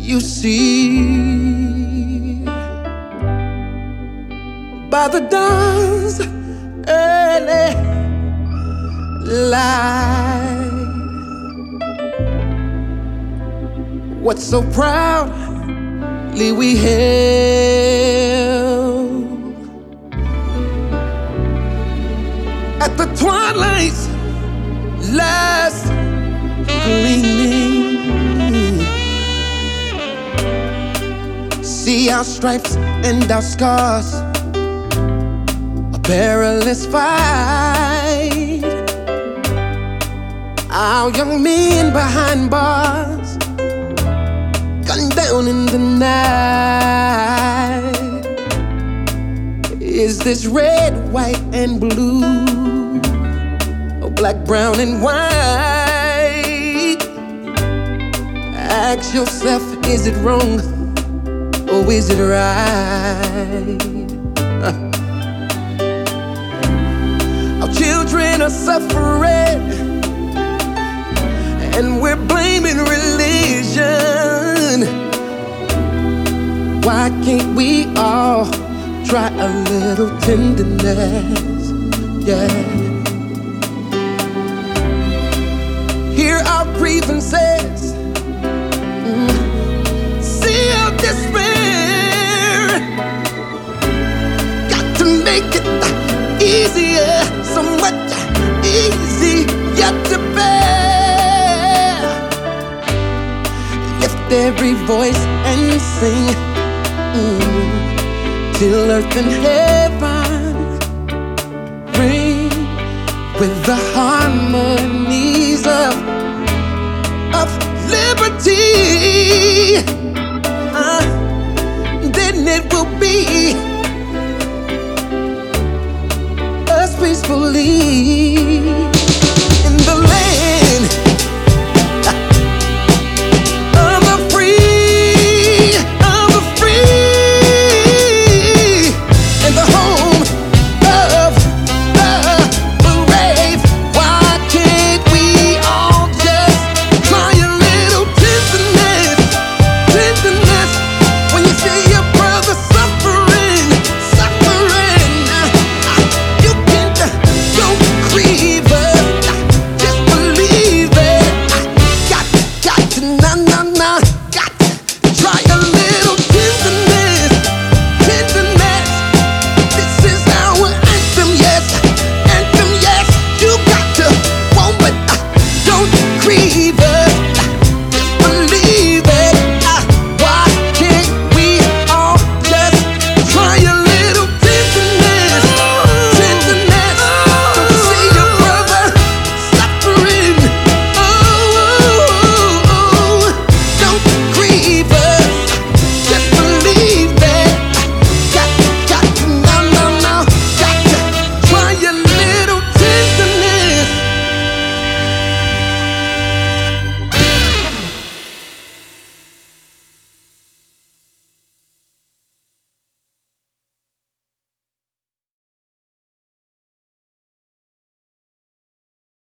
You see, by the dawn's early light, what so proudly we held at the twilight's last gleaming. See our stripes and our scars, a perilous fight. Our young men behind bars, gunned down in the night. Is this red, white, and blue, or black, brown, and white? Ask yourself, is it wrong? Or is it right? Our children are suffering, and we're blaming religion. Why can't we all try a little tenderness? Yeah. Hear our grievances, see our despair. Make it easier, so much easier to bear. Lift every voice and sing, till earth and heaven ring with the harmonies of liberty. Then it will be peacefully.